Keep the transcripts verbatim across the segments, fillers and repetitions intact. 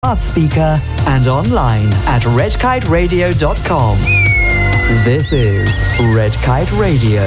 smart speaker and online at red kite radio dot com. This is Red Kite Radio.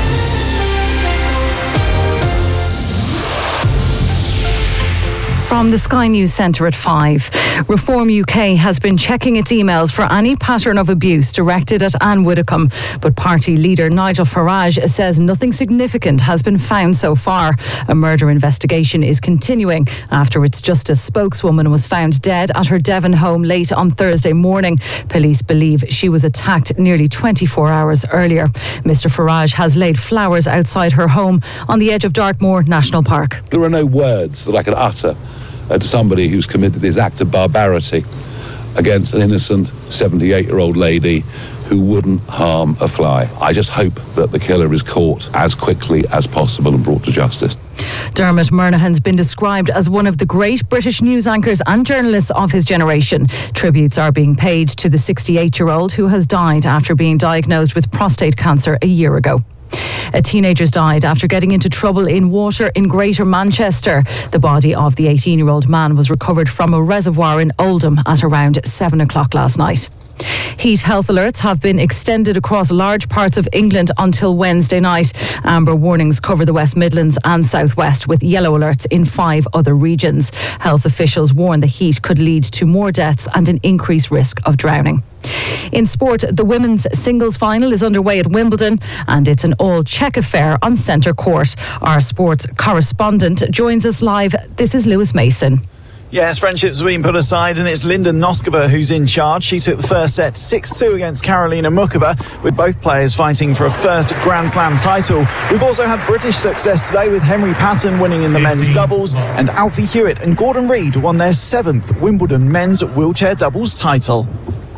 From the Sky News Centre at five. Reform U K has been checking its emails for any pattern of abuse directed at Anne Widdecombe, but party leader Nigel Farage says nothing significant has been found so far. A murder investigation is continuing after its Justice spokeswoman was found dead at her Devon home late on Thursday morning. Police believe she was attacked nearly twenty-four hours earlier. Mister Farage has laid flowers outside her home on the edge of Dartmoor National Park. There are no words that I could utter Uh, to somebody who's committed this act of barbarity against an innocent seventy-eight-year-old lady who wouldn't harm a fly. I just hope that the killer is caught as quickly as possible and brought to justice. Dermot Murnaghan's been described as one of the great British news anchors and journalists of his generation. Tributes are being paid to the sixty-eight-year-old who has died after being diagnosed with prostate cancer a year ago. A teenager's died after getting into trouble in water in Greater Manchester. The body of the eighteen-year-old man was recovered from a reservoir in Oldham at around seven o'clock last night. Heat health alerts have been extended across large parts of England until Wednesday night. Amber warnings cover the West Midlands and South West, with yellow alerts in five other regions. Health officials warn the heat could lead to more deaths and an increased risk of drowning. In sport, the women's singles final is underway at Wimbledon, and it's an all-Czech affair on centre court. Our sports correspondent joins us live. This is Lewis Mason. Yes, friendships have been put aside and it's Linda Noskova who's in charge. She took the first set six two against Karolina Muchova, with both players fighting for a first Grand Slam title. We've also had British success today, with Henry Patton winning in the men's doubles, and Alfie Hewitt and Gordon Reid won their seventh Wimbledon men's wheelchair doubles title.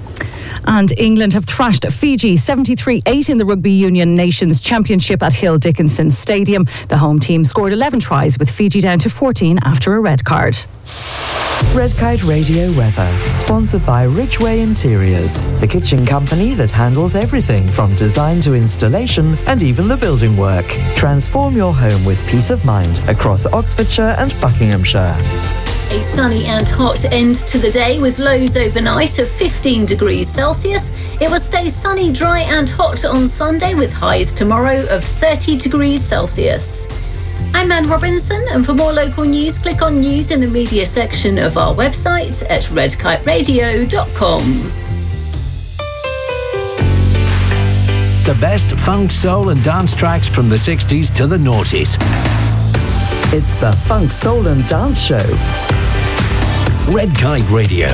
And England have thrashed Fiji seventy-three eight in the Rugby Union Nations Championship at Hill Dickinson Stadium. The home team scored eleven tries, with Fiji down to fourteen after a red card. Red Kite Radio weather, sponsored by Ridgeway Interiors, the kitchen company that handles everything from design to installation and even the building work. Transform your home with peace of mind across Oxfordshire and Buckinghamshire. A sunny and hot end to the day, with lows overnight of fifteen degrees Celsius. It will stay sunny, dry and hot on Sunday, with highs tomorrow of thirty degrees Celsius. I'm Anne Robinson, and for more local news, click on news in the media section of our website at red kite radio dot com. The best funk, soul and dance tracks from the sixties to the noughties. It's the Funk, Soul and Dance Show. Red Kite Radio.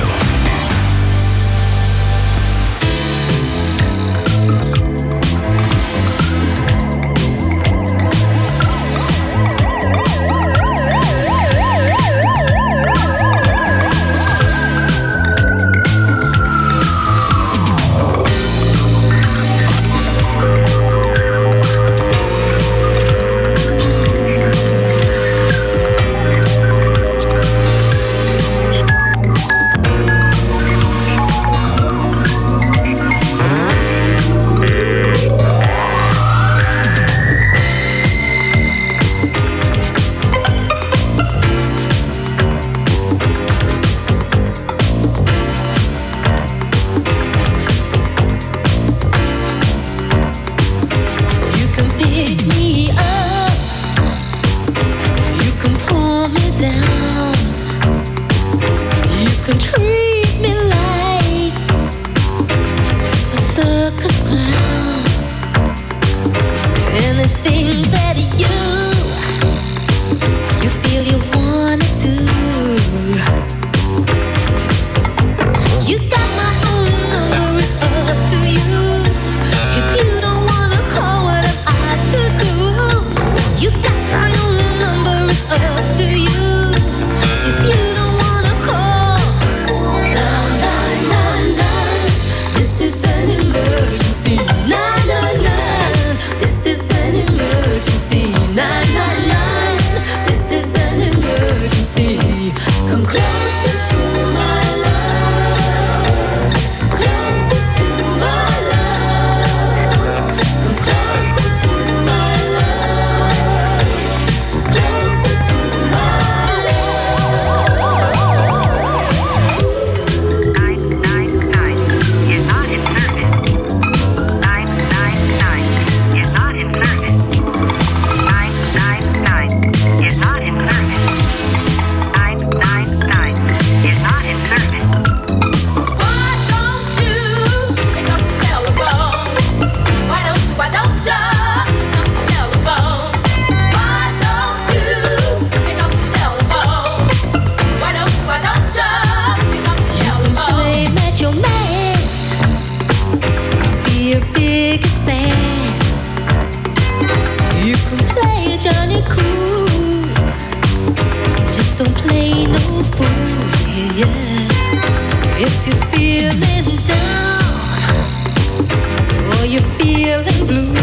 If you're feeling down or you're feeling blue,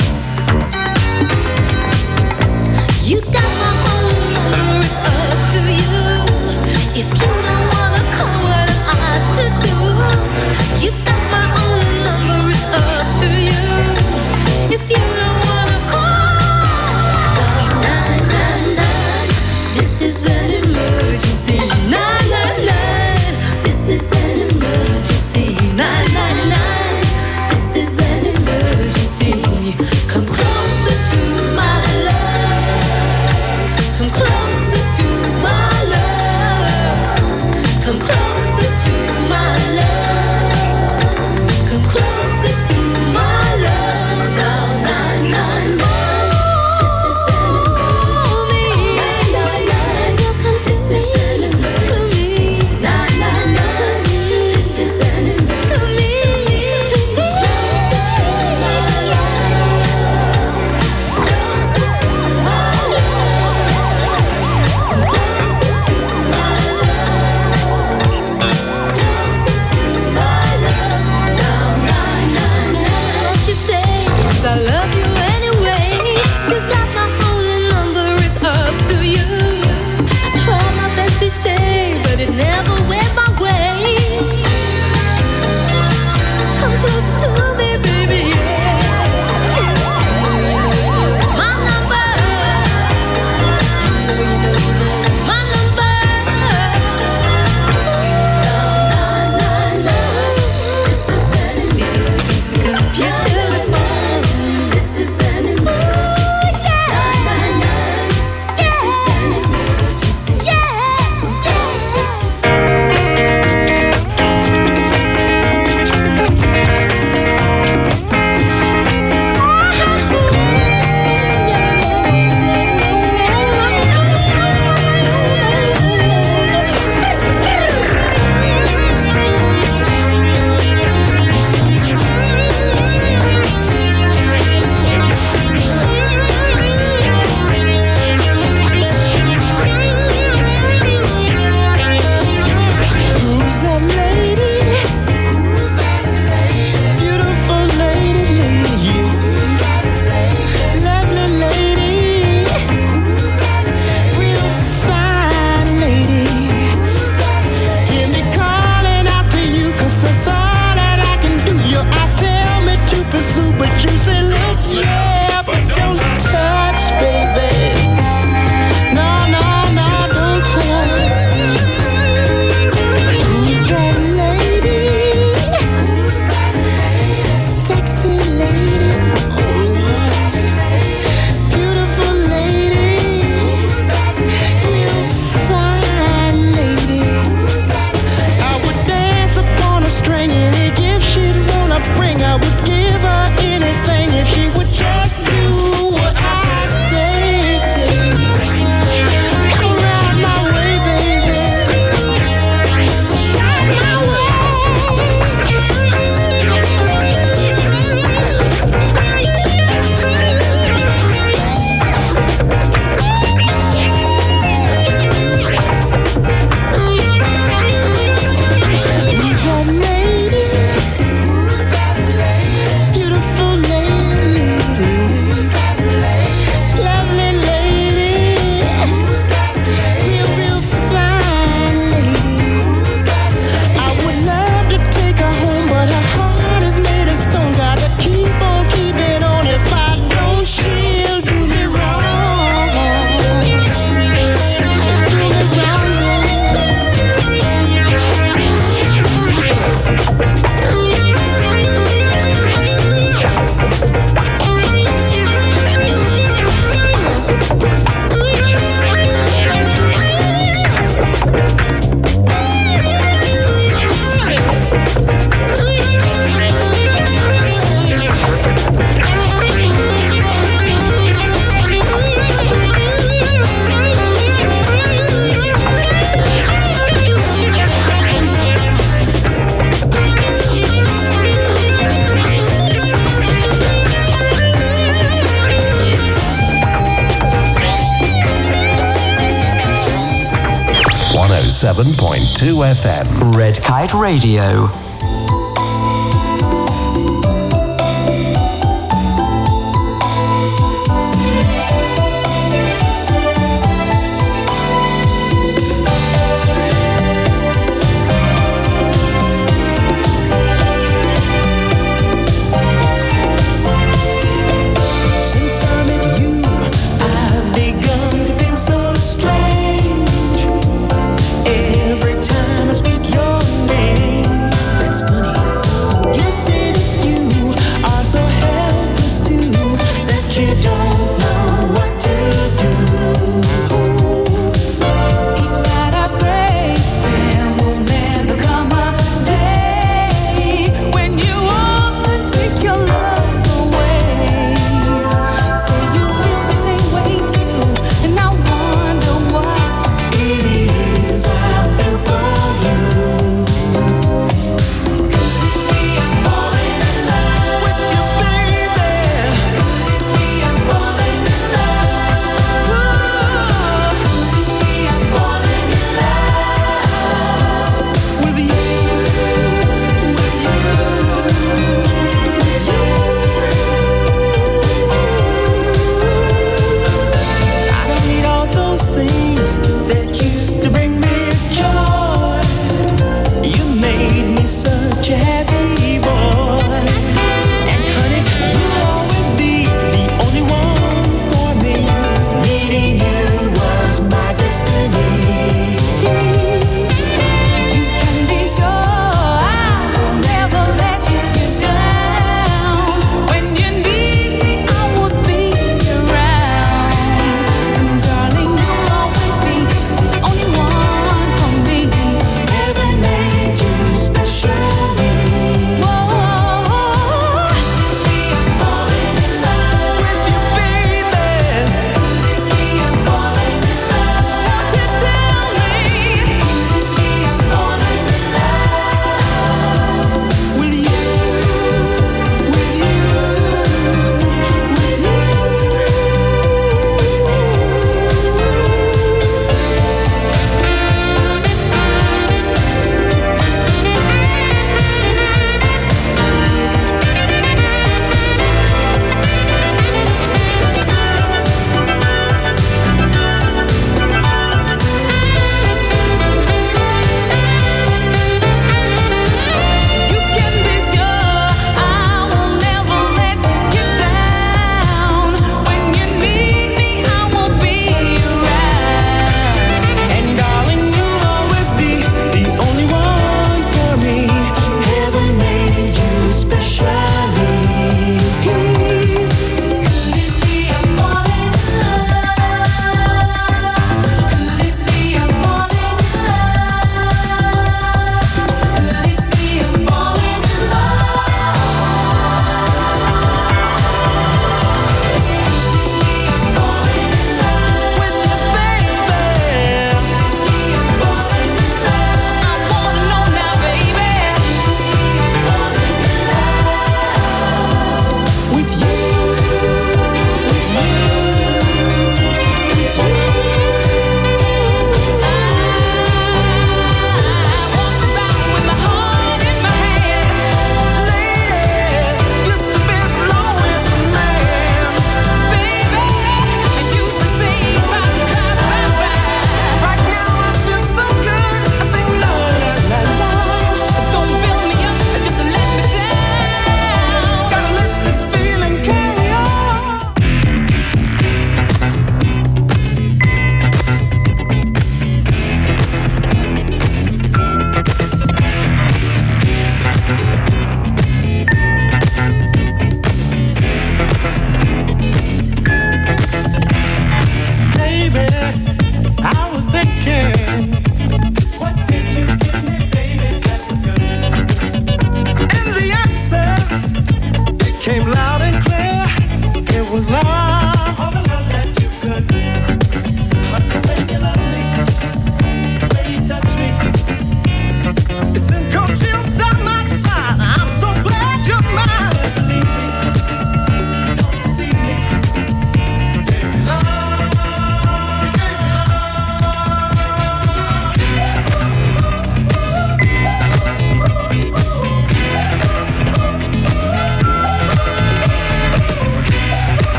you got my phone number, it's up to you. If you don't wanna call, what am I to do? You got my own number, it's up to you. If you don't wanna call, nine nine nine, this is an emergency. Nine nine nine, this is an emergency. Nine nine nine, this is an emergency. Come closer to my love. Come closer to my love. Come closer to my love. Come closer to my love. Down nine nine nine. This is an emergency. Nine nine nine. This is an emergency. Nine nine nine. This is an emergency. Closer to my love. Closer to my love. Come closer to my love. seven point two F M. Red Kite Radio. Every time I speak your name,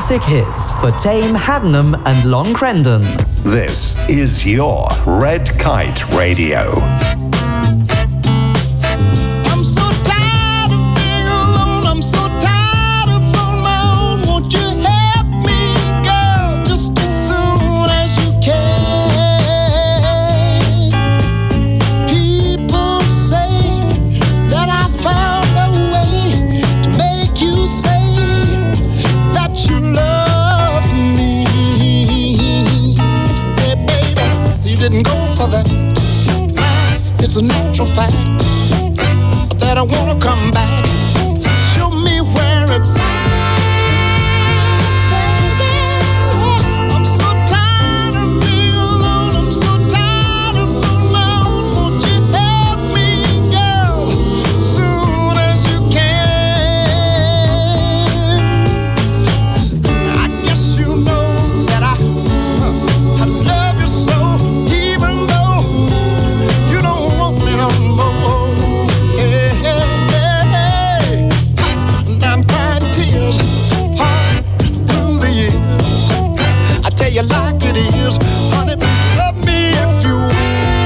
classic hits for Tame, Haddenham and Long Crendon. This is your Red Kite Radio. I'm so tired of being alone. I'm so tired of on my own. Won't you help me, girl, just as soon as you can? People say that I found a way to make you say that you love me. Hey, baby, you didn't go for that. It's a natural fact that I wanna come back. Show me where it's at, baby. I'm so tired of being alone. I'm so tired of being alone. Won't you help me, girl, soon as you can? I guess you know that I, I love you so, even though you don't want me no more. Hey, hey, hey. Now I'm crying tears hard through the years. I tell you like it is, honey, love me if you will.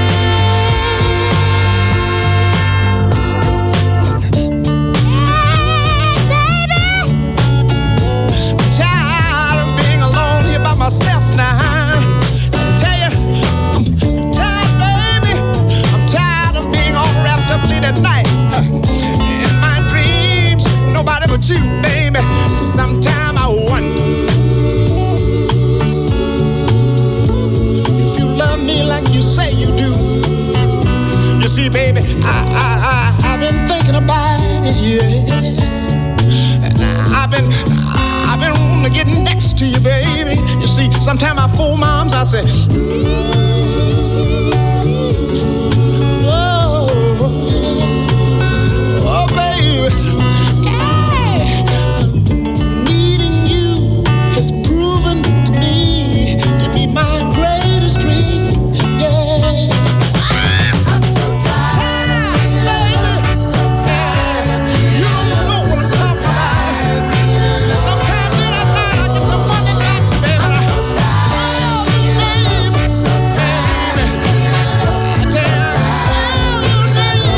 I'm tired of being alone here by myself now. I tell you, I'm tired, baby. I'm tired of being all wrapped up late at night in my dreams. Nobody but you, baby. Sometime I wonder if you love me like you say you do. You see, baby, I, I, I, I've been thinking about it, yeah. And I've been, I've been wanting to get next to you, baby. You see, sometimes I fool moms, I say, oh, oh, baby, hey, needing you has proven to me to be my greatest dream, yeah. I'm so tired, baby, so tired. You don't know what I'm talking about. Sometimes in the night I get the money nights, baby. I'm so tired, baby, so tired. I tell you, oh, you baby,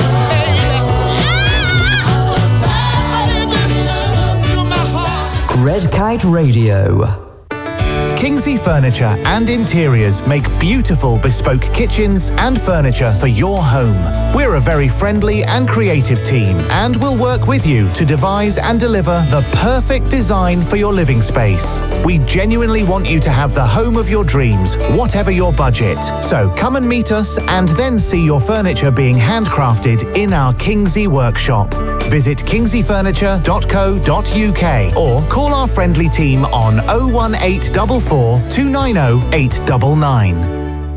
I'm so tired, baby. You're my heart. Red Kite Radio. Kingsley Furniture and Interiors make beautiful bespoke kitchens and furniture for your home. We're a very friendly and creative team and will work with you to devise and deliver the perfect design for your living space. We genuinely want you to have the home of your dreams, whatever your budget. So come and meet us and then see your furniture being handcrafted in our Kingsley workshop. Visit kingsley furniture dot co dot uk or call our friendly team on oh one eight four four, two nine oh, eight nine nine.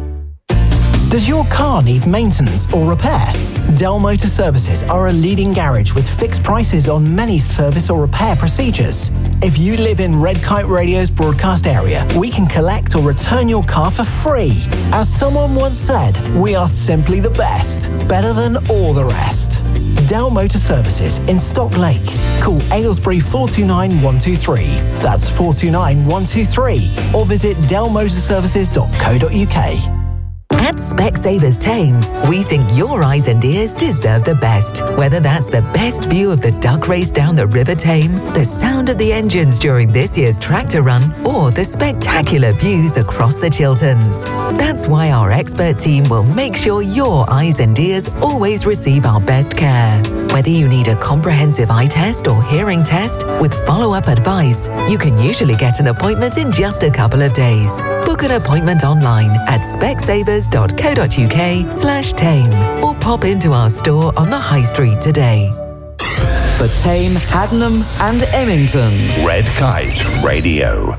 Does your car need maintenance or repair? Dell Motor Services are a leading garage with fixed prices on many service or repair procedures. If you live in Red Kite Radio's broadcast area, we can collect or return your car for free. As someone once said, we are simply the best, better than all the rest. Dell Motor Services in Stock Lake. Call Aylesbury four two nine, one two three. That's four two nine, one two three. Or visit dell motor services dot co dot uk. At Specsavers Tame, we think your eyes and ears deserve the best. Whether that's the best view of the duck race down the River Tame, the sound of the engines during this year's tractor run, or the spectacular views across the Chilterns. That's why our expert team will make sure your eyes and ears always receive our best care. Whether you need a comprehensive eye test or hearing test with follow-up advice, you can usually get an appointment in just a couple of days. Book an appointment online at specsavers dot co dot uk slash tame or pop into our store on the High Street today. For Tame, Haddenham and Emmington. Red Kite Radio.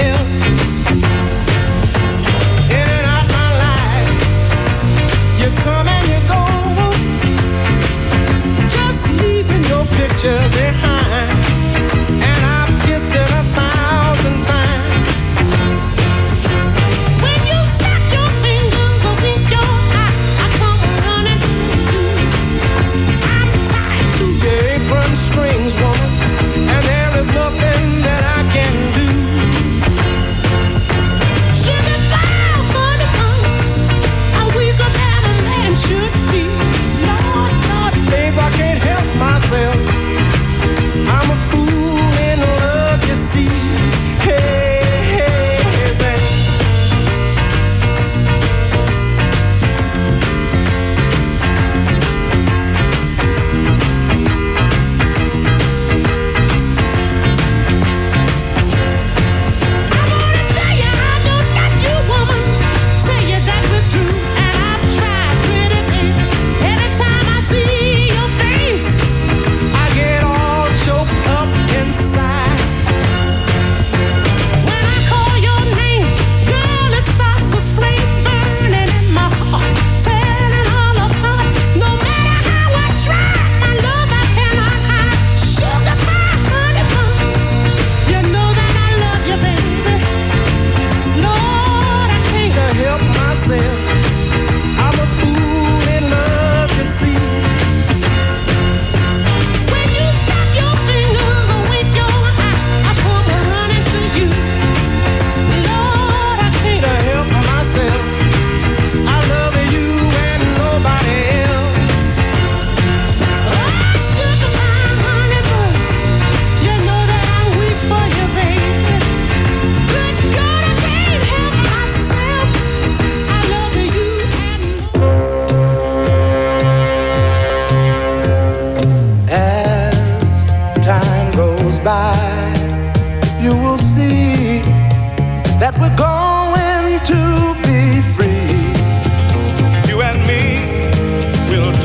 You're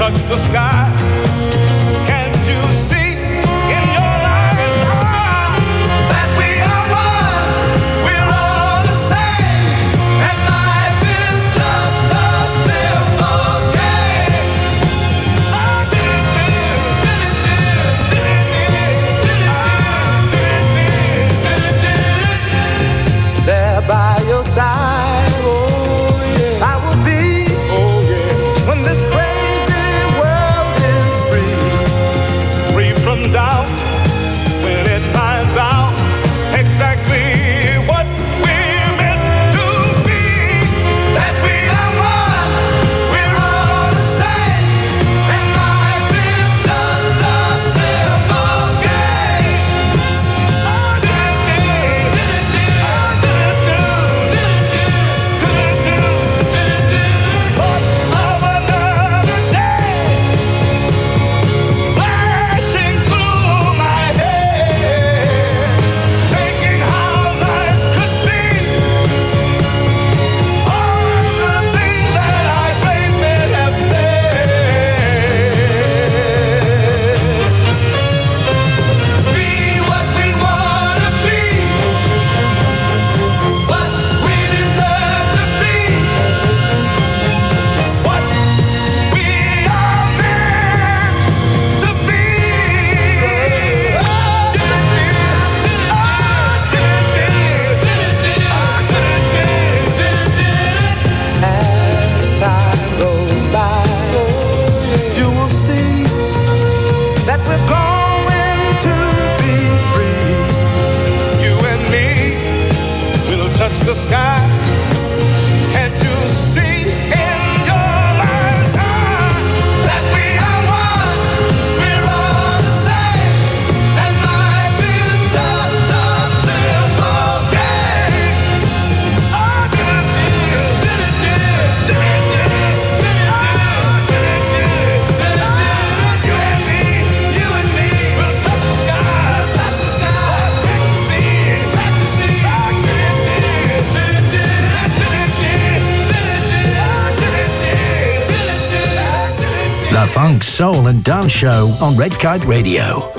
touch the sky. Can't you see in your lion's eye that we are one? We're all the same, and life is just a simple game. I did it, did it, did it, did it, did it, did it, there by your side. Oh yeah, I will be. Oh yeah, when this crazy world is free, free from doubt, when it finds out exactly what we're meant to be. That we are one, we're all the same, and life is just a simple game. Oh, did it, did it, did it, oh, did it, did it, did it, did it, did it, what of another day flashing through my head, thinking how life could be. All the things that I great men have said. Be what we wanna be, what we deserve to be, what we are meant to be. As time goes by, you will see that we're going to be free. You and me will touch the sky. Can't you see in your mind's eye that we are one? We're all the same, and life is just a simple game. Oh, did it, did it, did it, did it, did it, did it, did it, did it, you and me, you and me will touch the sky, touch the sky, let you see, let you see. Oh, did it, did it, did it, did it, did it, did it, did it, did it, did it, did it. The Funk, Soul and Dance Show on Red Kite Radio.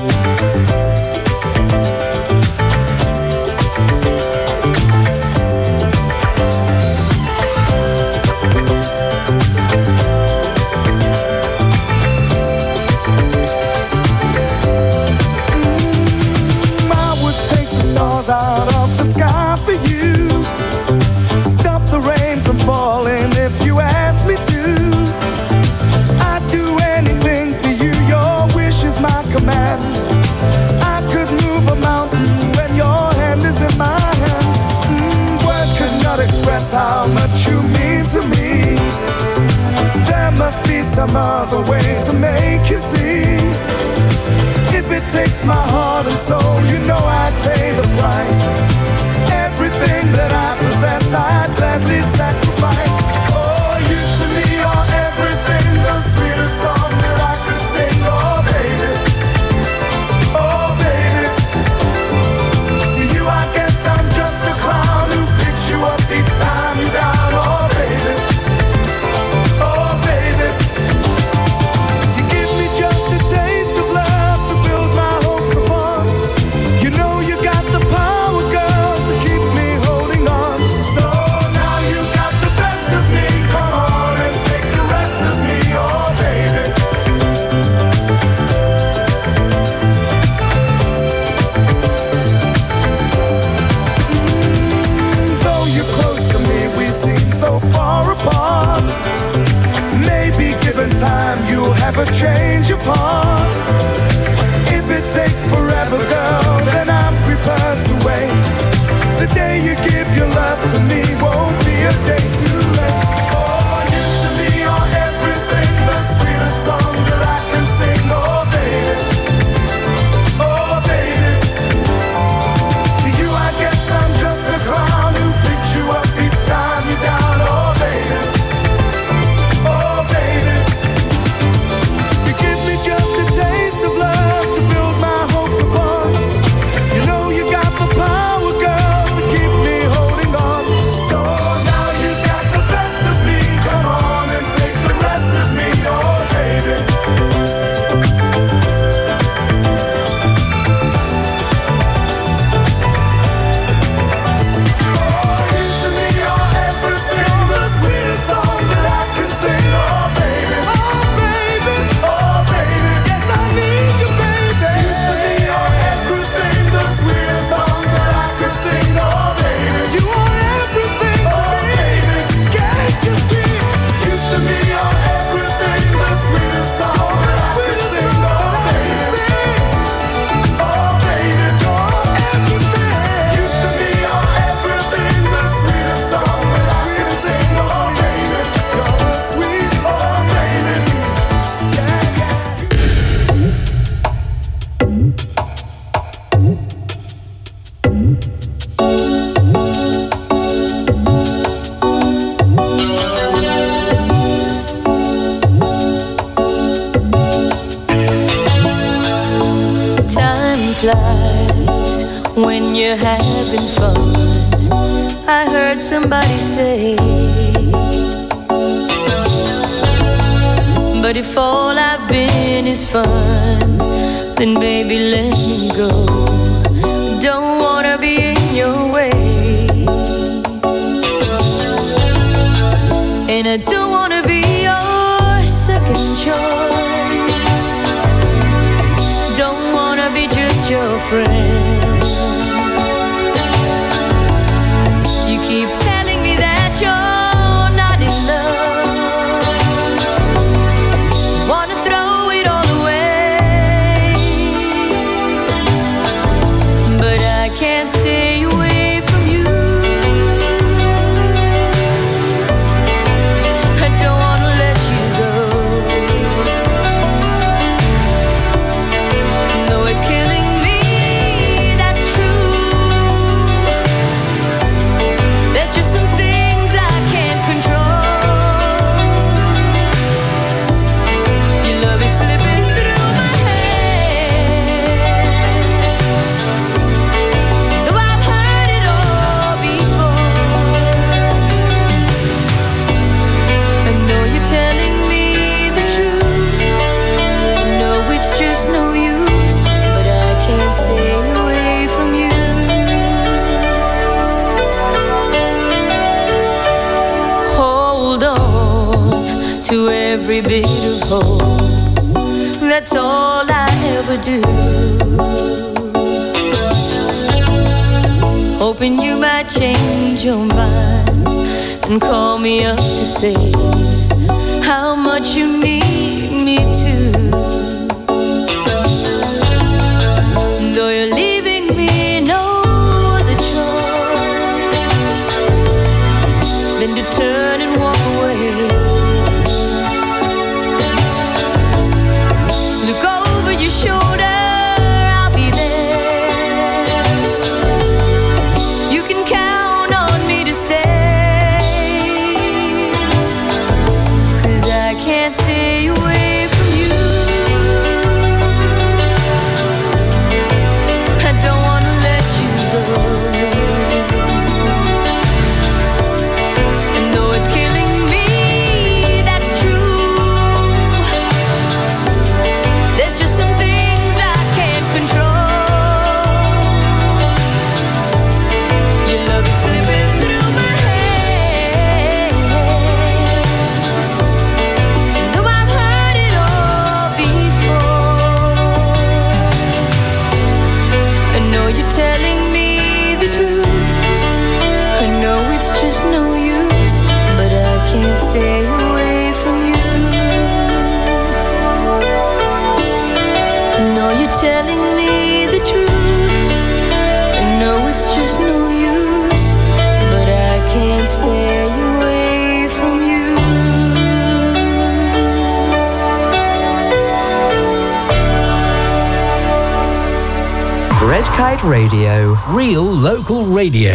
I would take the stars out of the sky for you. Stop the rain from falling if you ask me to. I'd do anything for you, your wish is my command. I could move a mountain when your hand is in my hand. Mm, words could not express how much you mean to me. There must be some other way to make you see. If it takes my heart and soul, you know I'd pay the price. Everything that I possess, I'd gladly sacrifice. Oh, you to me are everything, the sweetest song that I could sing. Oh, baby, oh, baby. To you, I guess I'm just a clown who picks you up each time you're down. Oh, baby, oh, baby. You give me just a taste of love to build my hopes upon. You know you got the power, girl, to keep me holding on. So now you got the best of me. Come on and take the rest of me, oh baby. Mm, though you're close to me, we seem so far apart. Maybe given time, you'll have a change of heart. If it takes forever, girl, then I'm prepared to wait. The day you give your love to me won't be a day too late. Oh, you to me are everything, the sweetest song that I can sing. Oh, baby, oh, baby. To you, I guess I'm just a clown who picks you up each time you're down. Oh, baby, oh, baby. You give me just a taste of love to build my hopes upon. You know you got the power, girl, to keep me holding on. So now you got the we're having fun. I heard somebody say, but if all I've been is fun, then baby let me go. Don't wanna be in your way, and I don't wanna be your second choice. Don't wanna be just your friend. You keep telling me that you're not in love. Wanna throw it all away, but I can't stay away from you. I don't wanna let you go. No, it's killing me, that's true. There's just some things I can't control. Your love is slipping through my hands, though I've heard it all before. I know you're telling me the truth. No, it's just no use, but I can't stay away from you. Hold on to every bit of hope. That's all I ever do. Hoping you might change your mind and call me up to say how much you need me to. Though you're leaving me no other choice than to turn and walk away. Look over your shoulder, I'll be there. You can count on me to stay, 'cause I can't stay away from you. I don't wanna let you go. I know it's killing me, that's true. There's just some things I can't control. Your love is slipping through my hands, though I've heard it all before. I know you're telling me the truth. I know it's just no use, but I can't stay away from you. I know you're telling me the truth. I know it's just no use, but I can't stay away from you. Red Kite Radio. Real local radio.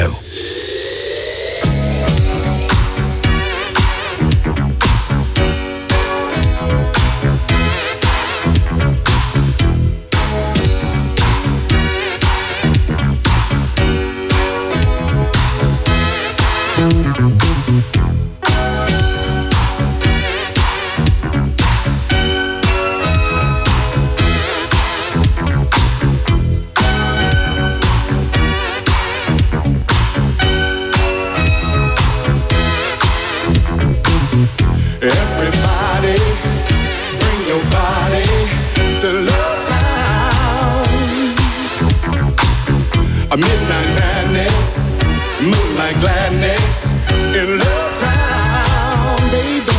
Everybody, bring your body to Love Town. A midnight madness, moonlight gladness in Love Town, baby.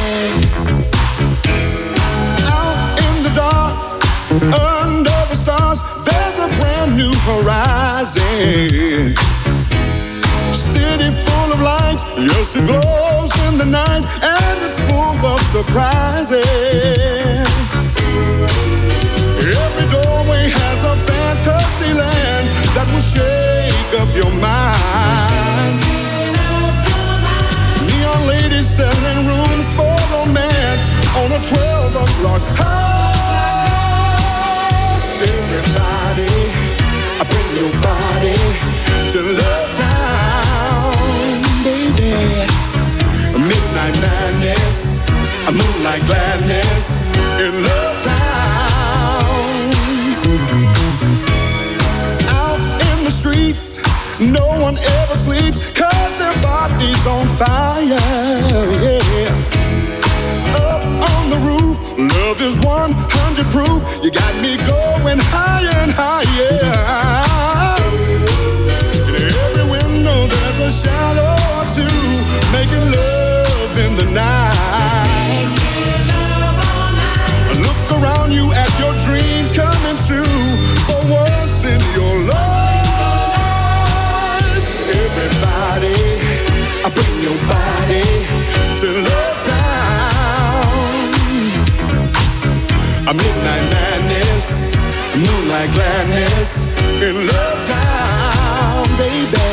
Out in the dark, under the stars, there's a brand new horizon. City full of lights, yes, it glows in the night, and it's full of surprises. Every doorway has a fantasy land that will shake up your mind. Neon ladies selling rooms for romance on a twelve o'clock high. Everybody, bring your body to like gladness in Love Town. Out in the streets, no one ever sleeps, cause their body's on fire, yeah. Up on the roof, love is one hundred proof. You got me going higher and higher. In every window there's a shadow or two, making love in the night. Look around you at your dreams coming true, for once in your life. Everybody, I bring your body to Love Town. A midnight madness, moonlight gladness in Love Town, baby.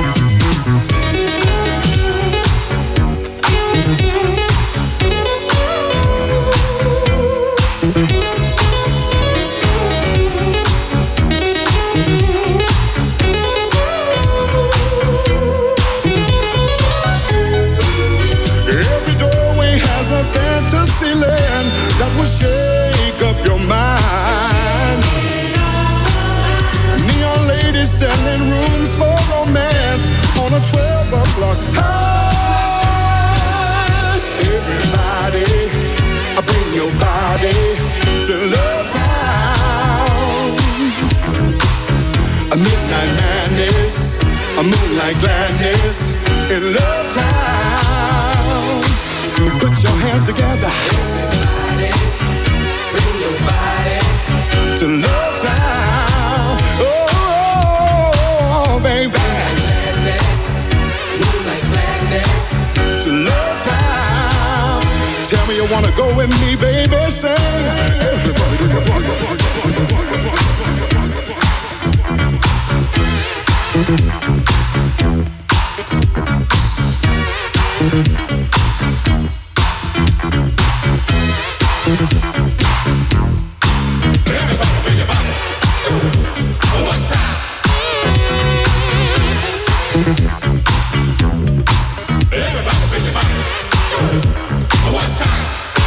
Fantasy land that will shake up your mind. Neon ladies selling rooms for romance on a twelve o'clock high. Everybody, I bring your body to Love Town. A midnight madness, a moonlight gladness in Love Town. Put your hands together. Everybody, bring your body to Love Town. Oh, oh, oh baby. Gladness, moonlight gladness to Love Town. Tell me you wanna go with me, baby. Sing. Everybody, bring your body. One time. Everybody bring your body. One time.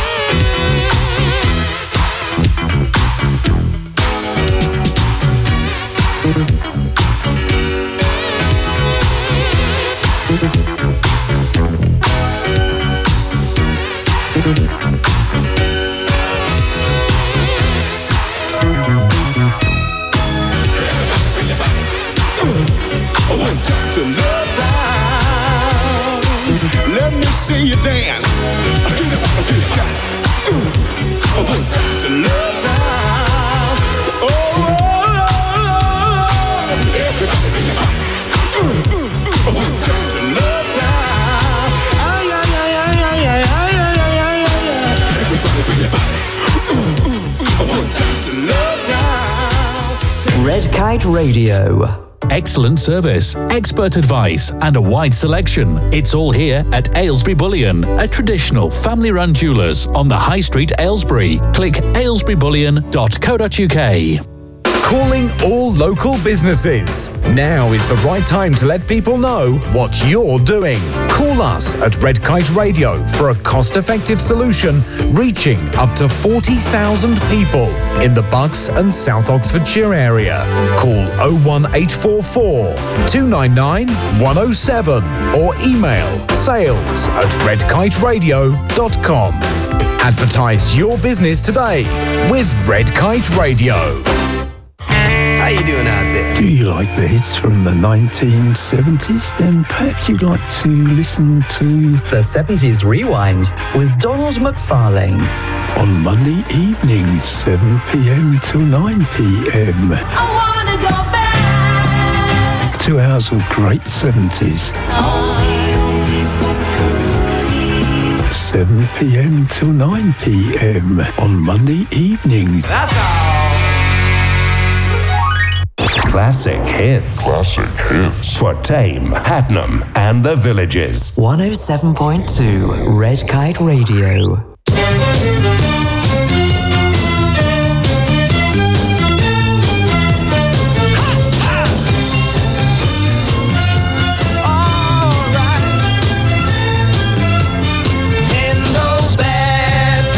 To Love Town, let me see you dance. Get up, get up, one time to Love Town. Oh, oh, oh, oh. Everybody bring your body. One time to Love Town. Ay, ay, ay, ay, ay, ay, ay, ay, ay, ay. Everybody bring your body. One time to Love Town. Red Kite Radio. Excellent service, expert advice, and a wide selection. It's all here at Aylesbury Bullion, a traditional family-run jewellers on the High Street, Aylesbury. Click aylesbury bullion dot co dot uk. Calling all local businesses. Now is the right time to let people know what you're doing. Call us at Red Kite Radio for a cost-effective solution reaching up to forty thousand people in the Bucks and South Oxfordshire area. Call oh one eight four four, two nine nine, one oh seven or email sales at red kite radio dot com. Advertise your business today with Red Kite Radio. How you doing out there? Do you like the hits from the nineteen seventies? Then perhaps you'd like to listen to The seventies Rewind with Donald McFarlane. On Monday evenings, seven p.m. till nine p.m. I wanna go back. Two hours of great seventies. seven p.m. till nine p.m. on Monday evenings. That's all. Classic hits. Classic hits. For Tame, Hatnam, and the Villages. one oh seven point two Red Kite Radio. In those bad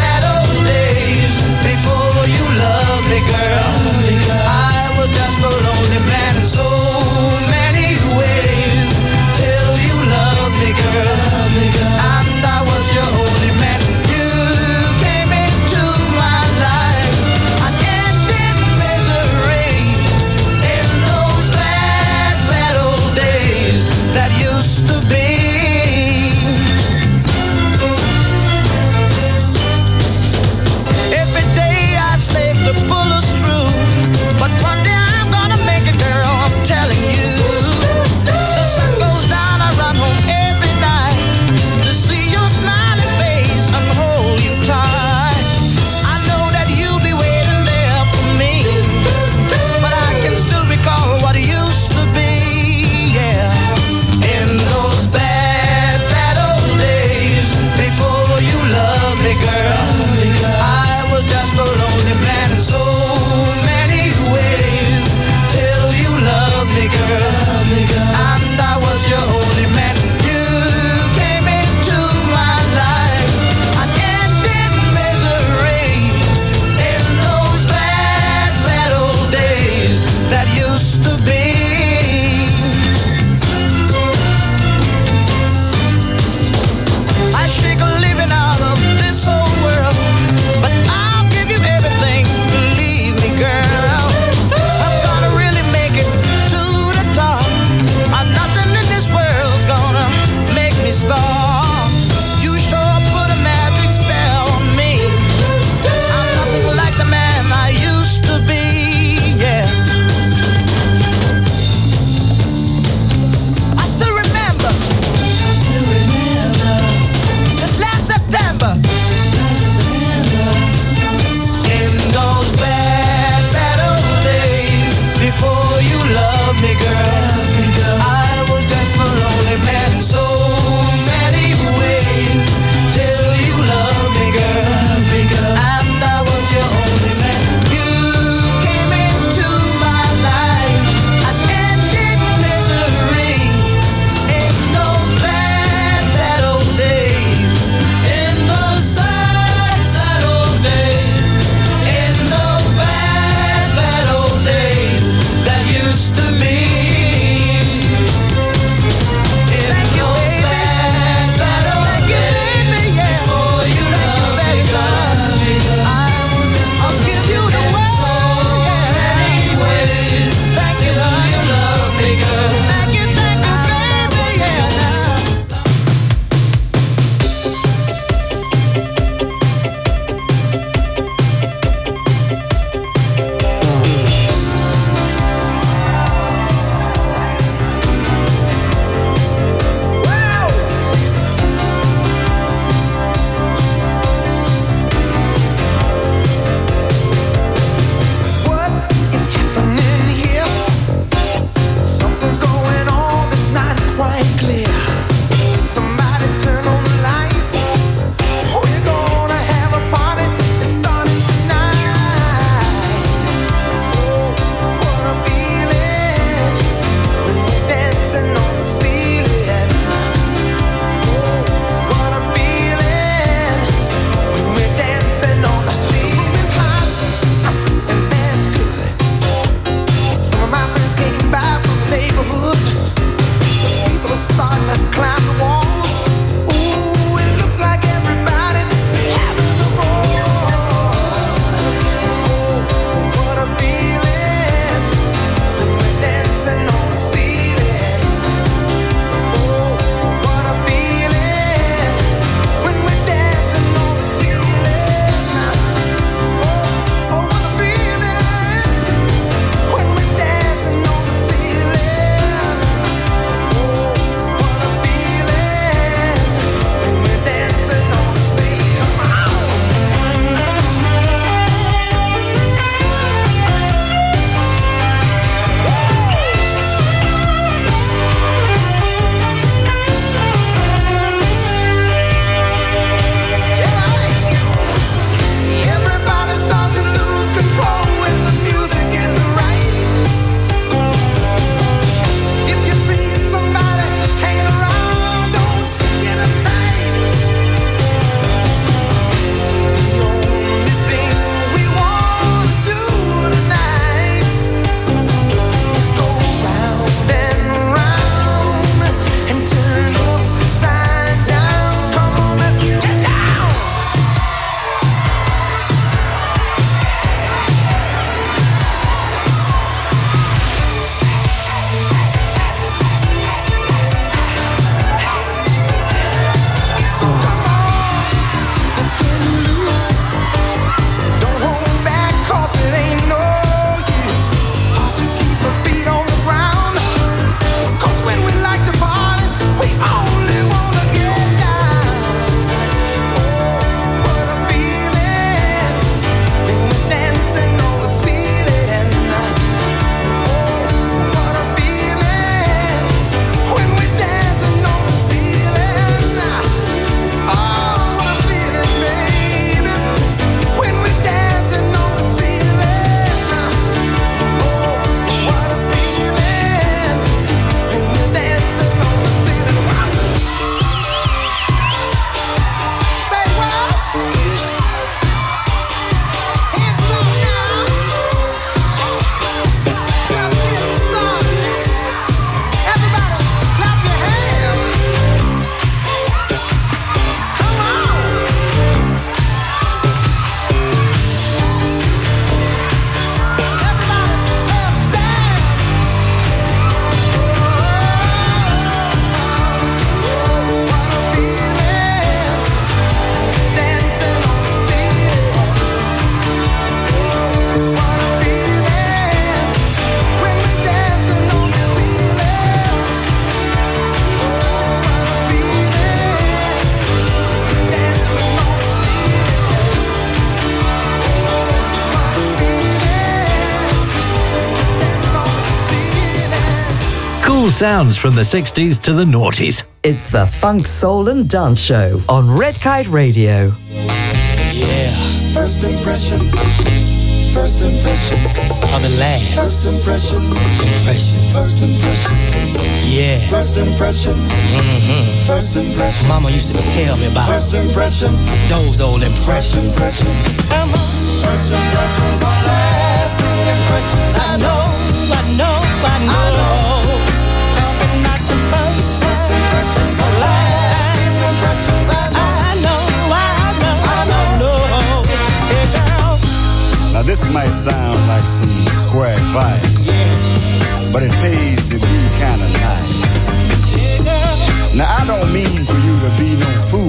Cool sounds from the sixties to the noughties. It's the Funk, Soul and Dance Show on Red Kite Radio. Yeah. First impression. First impression. Of the last. First impression. Impression. First impression. Yeah. First impression. Mm-hmm. First impression. Mama used to tell me about first impression. Those old impressions. First impression. Come on. First impressions are lasting impressions. I know, I know, I know. I know. Talking about the first. First impressions are lasting impressions. I know, I know, I know, I know. Hey girl. Now this might sound like some square advice, yeah, but it pays to be kind of nice. Yeah. Now I don't mean for you to be no fool.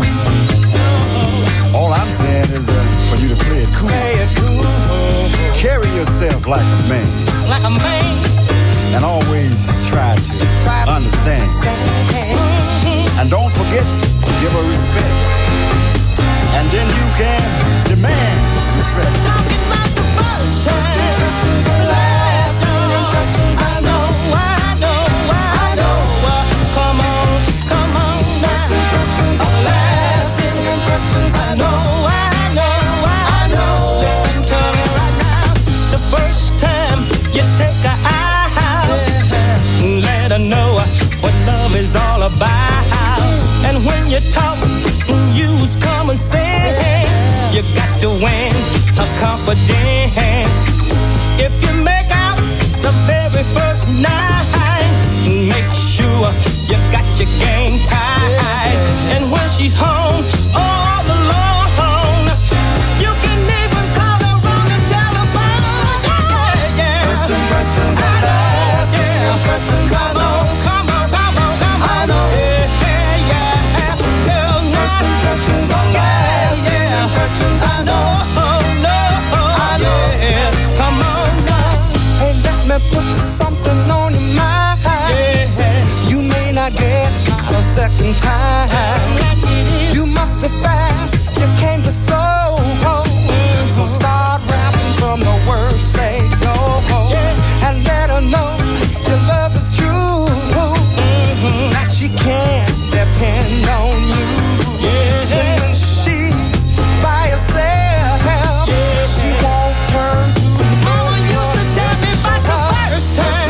No. All I'm saying is uh, for you to play it cool. Play it cool. Carry yourself like a man. Like a man. And always try to try to understand. Mm-hmm. And don't forget to give her respect. And then you can demand respect. Talking about the first time. First impressions are lasting impressions. I know, I know, I know. Come on, come on. First impressions are lasting impressions. I know, I know, I know. Listen to me right now. The first time you take her out, let her know what love is all about. And when you talk, use common sense. You got to win her confidence. If you make out the very first night, make sure you got your game tight. And when she's home all alone, you can even call her on the telephone. Yeah, yeah. First impressions are lasting yeah. impressions. I know. Come on, come on, come on. I know. Yeah, yeah, yeah. Girl, first impressions are lasting yeah. impressions. I know. Oh, no, I know. Yeah. Come on now. Hey, let me put something on your mind. Yeah. You may not get out a second time. You must be fast. You can't be slow. So start rapping from the word say go. Yeah. And let her know your love is true. Mm-hmm. That she can depend on you. Yeah. And when she's by herself, yeah. she won't turn to Mama used to tell me about the first time.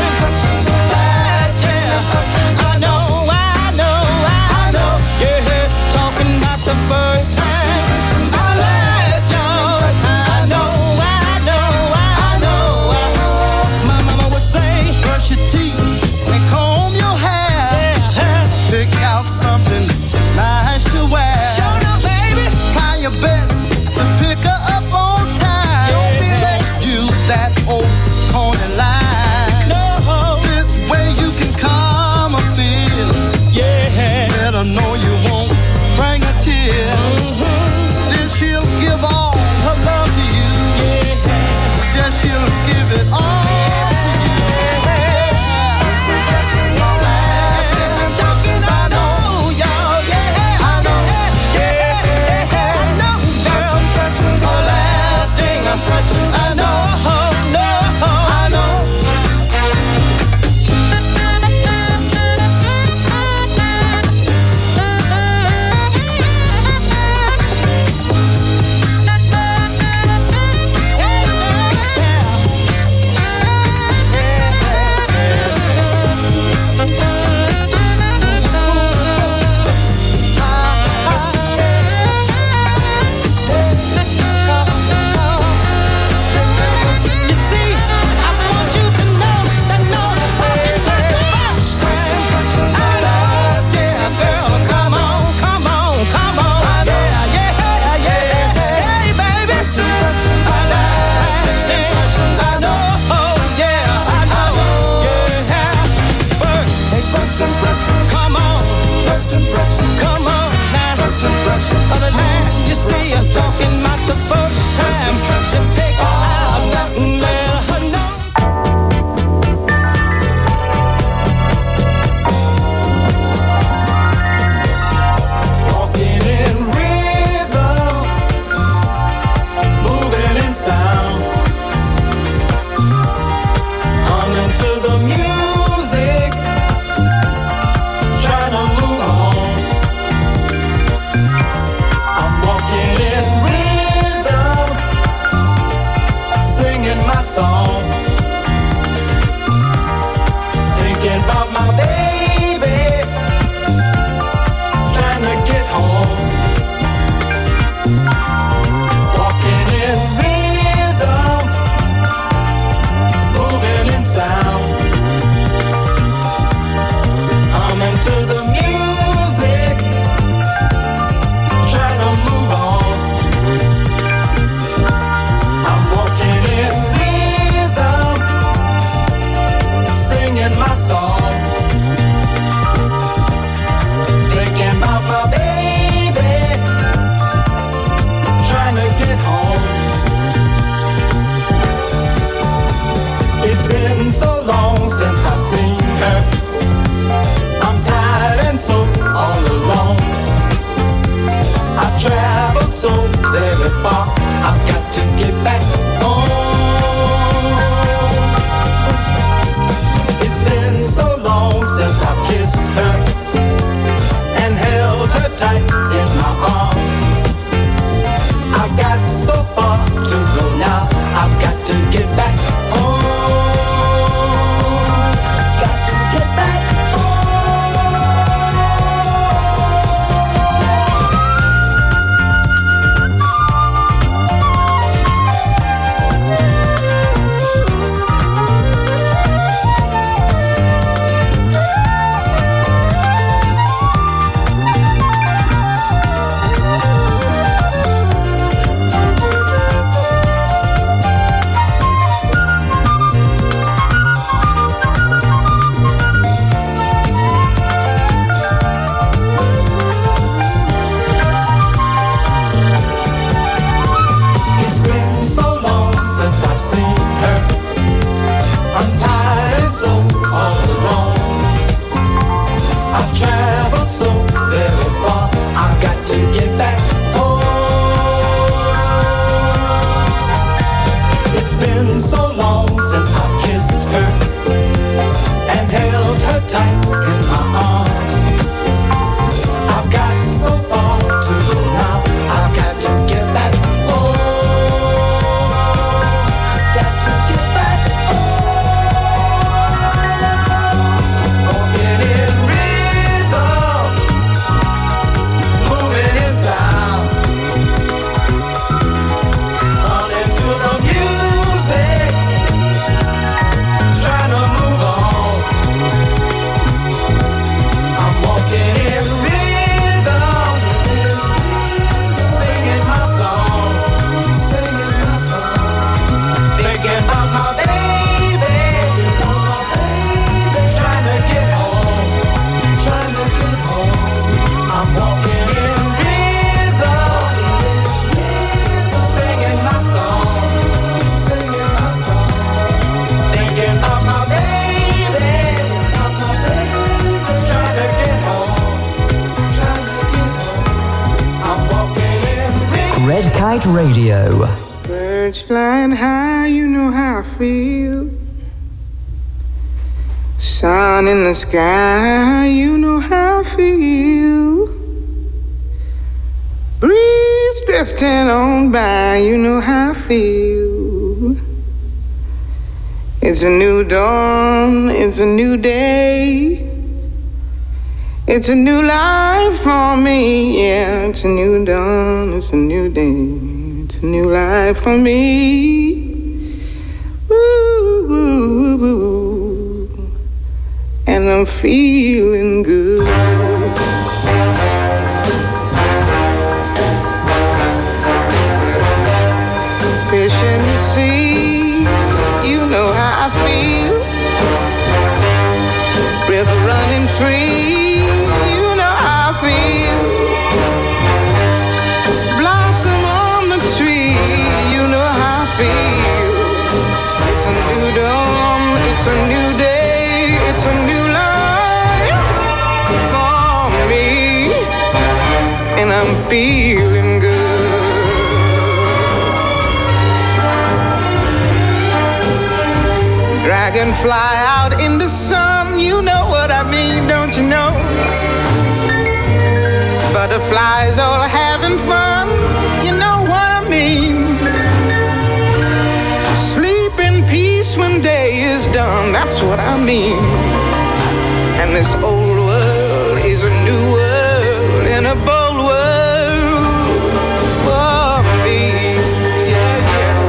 Last year. I know, I know, I know. Yeah, talking about the first time. I last young. I know, I know, I know. My mama would say, brush your teeth and comb your hair. yeah. Pick out something nice to wear. Show up, baby. Try your best to pick her up on time. Don't be late. Use that old corny line. No. This way you can calm her fears. Yeah. Let her know you won't bring her tears. Mm-hmm. Then she'll give all her love to you. Yeah. Yeah, she'll give it all to you. First impressions are lasting impressions. I know, y'all. Yeah, I know. Yeah, I know. First impressions are lasting impressions. I know, no, I know. Kite Radio. Birds flying high, you know how I feel. Sun in the sky, you know how I feel. Breeze drifting on by, you know how I feel. It's a new dawn, it's a new day. It's a new life for me, yeah. It's a new dawn, it's a new day. It's a new life for me. Ooh, ooh, ooh. And I'm feeling good. Fish in the sea, you know how I feel. River running free, you know how I feel. Blossom on the tree, you know how I feel. It's a new dawn, it's a new day, it's a new life for me. And I'm feeling good. Dragonfly out in the sun, you know what I mean, don't you know? Butterflies all having fun, you know what I mean. Sleep in peace when day is done, that's what I mean. And this old world is a new world and a bold world for me. Yeah, yeah.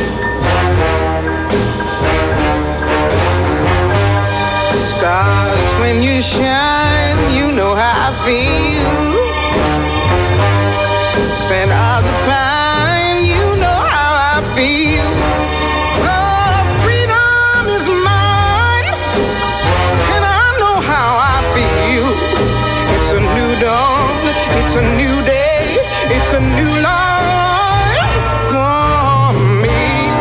Stars, when you shine, you know how I feel. Scent of the pine, you know how I feel. Oh, freedom is mine, and I know how I feel. It's a new dawn, it's a new day, it's a new life for me.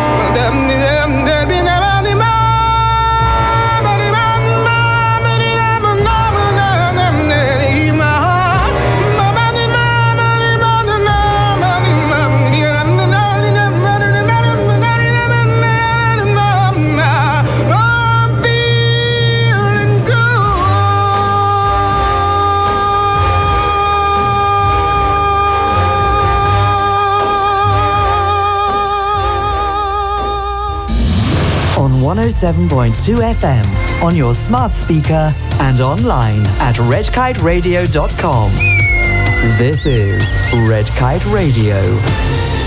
one oh seven point two F M, on your smart speaker and online at red kite radio dot com. This is Red Kite Radio.